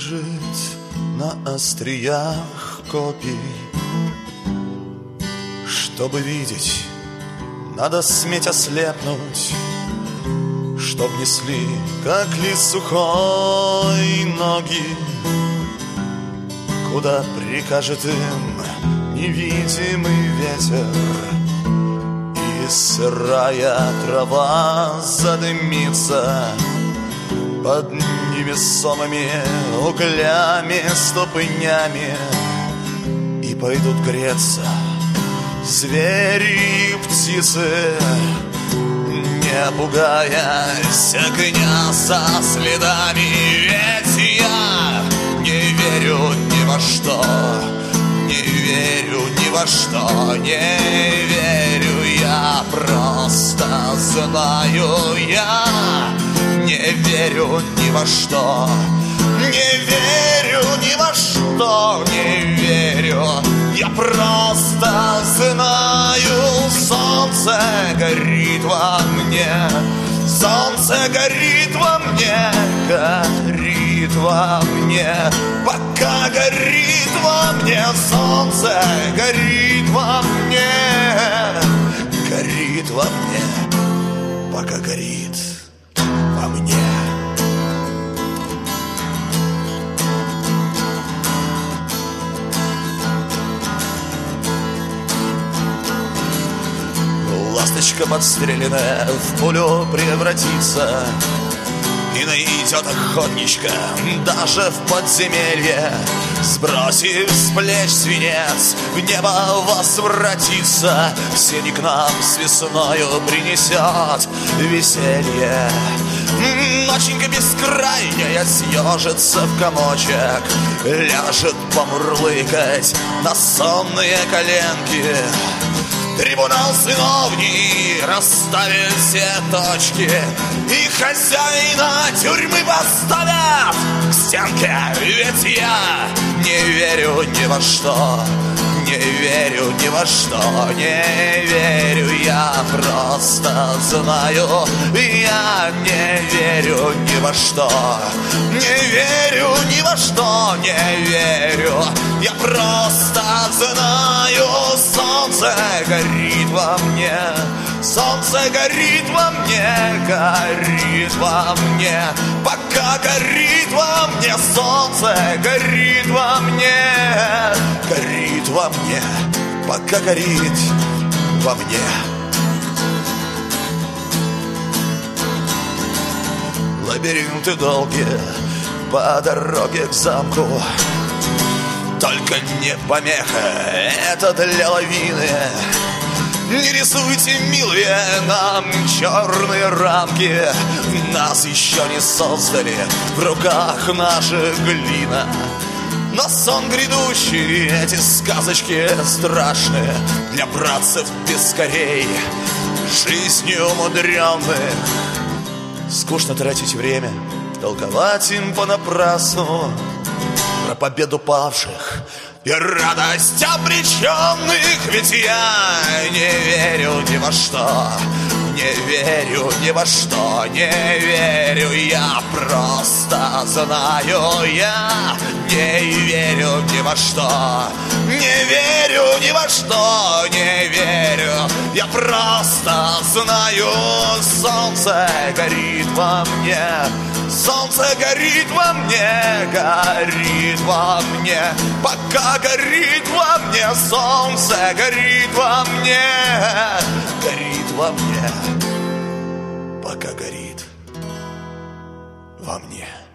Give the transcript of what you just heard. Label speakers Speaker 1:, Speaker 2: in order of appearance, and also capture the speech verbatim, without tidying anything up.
Speaker 1: лежит на остриях копий. Чтобы видеть, надо сметь ослепнуть, чтоб несли, как лист сухой, ноги, куда прикажет им невидимый ветер. И сырая трава задымится под невесомыми углями, ступнями, и пойдут греться звери и птицы, не пугаясь огня со следами. Ведь я не верю ни во что, не верю ни во что, не верю, я просто знаю. Я не верю ни во что, не верю ни во что, не верю, я просто знаю. Солнце горит во мне, солнце горит во мне, горит во мне, пока горит во мне. Солнце горит во мне, горит во мне, пока горит во мне. Ласточка подстреленная в пулю превратится и найдет охотничка даже в подземелье. Сбросив с плеч свинец, в небо возвратится, все к нам с весною принесет веселье. Ноченька бескрайняя съежится в комочек, ляжет помурлыкать на сонные коленки. Трибунал сыновний расставит все точки, и хозяина тюрьмы поставят к стенке. Ведь я не верю ни во что, не верю ни во что, не верю, я просто знаю. Я не верю ни во что, не верю ни во что, не верю, я просто знаю. Солнце горит во мне, солнце горит во мне, горит во мне, пока горит во мне. Солнце горит во мне, горит во мне, пока горит во мне. Лабиринты долгие по дороге к замку, только не помеха, это для лавины. Не рисуйте, милые, нам черные рамки, нас еще не создали, в руках наша глина. Но сон грядущий, эти сказочки страшные для братцев пескарей, жизнью умудренных. Скучно тратить время, толковать им понапрасну про победу павших и радость обреченных. Ведь я не верю ни во что, не верю ни во что, не верю, я просто знаю. Я не верю ни во что, не верю ни во что, не верю, я просто знаю. Солнце горит во мне, солнце горит во мне, горит во мне, пока горит во мне. Солнце горит во мне, горит во мне, пока горит во мне.